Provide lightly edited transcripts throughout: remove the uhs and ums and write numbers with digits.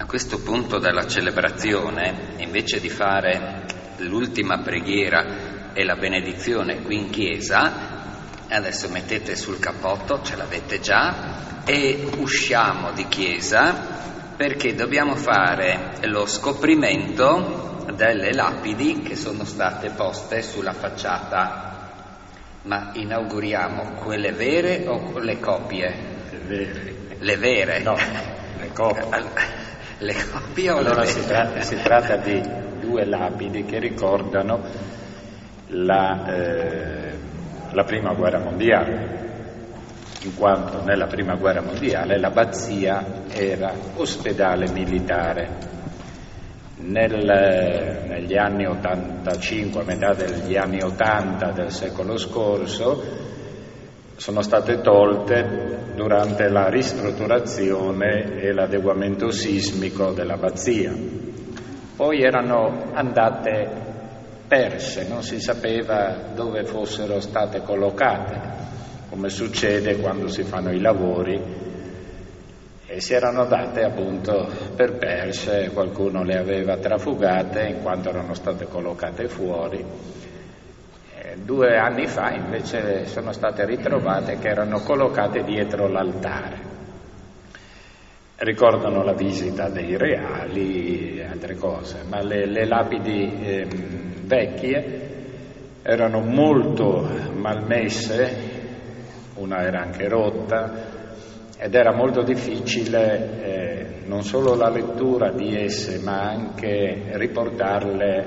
A questo punto della celebrazione, invece di fare l'ultima preghiera e la benedizione qui in chiesa, adesso mettete sul cappotto, ce l'avete già, e usciamo di chiesa perché dobbiamo fare lo scoprimento delle lapidi che sono state poste sulla facciata. Ma inauguriamo quelle vere o le copie? Le vere. Le vere? No, le copie. Le copie o allora le vere? si tratta di due lapidi che ricordano la Prima Guerra Mondiale, in quanto nella Prima Guerra Mondiale l'abbazia era ospedale militare. Negli anni 85, a metà degli anni 80 del secolo scorso, sono state tolte durante la ristrutturazione e l'adeguamento sismico dell'abbazia. Poi erano andate perse, non si sapeva dove fossero state collocate, come succede quando si fanno i lavori, e si erano date appunto per perse, qualcuno le aveva trafugate in quanto erano state collocate fuori. 2 anni fa invece sono state ritrovate che erano collocate dietro l'altare. Ricordano la visita dei reali e altre cose, ma le lapidi vecchie erano molto malmesse, una era anche rotta, ed era molto difficile non solo la lettura di esse, ma anche riportarle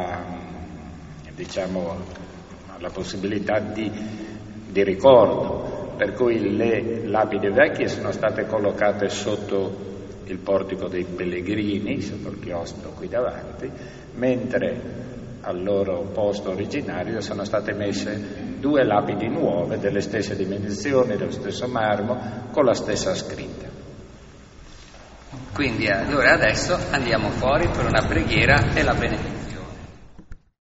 alla possibilità di ricordo, per cui le lapidi vecchie sono state collocate sotto il portico dei pellegrini, sotto il chiostro qui davanti, mentre al loro posto originario sono state messe 2 lapidi nuove delle stesse dimensioni, dello stesso marmo, con la stessa scritta. Quindi allora adesso andiamo fuori per una preghiera e la benedizione.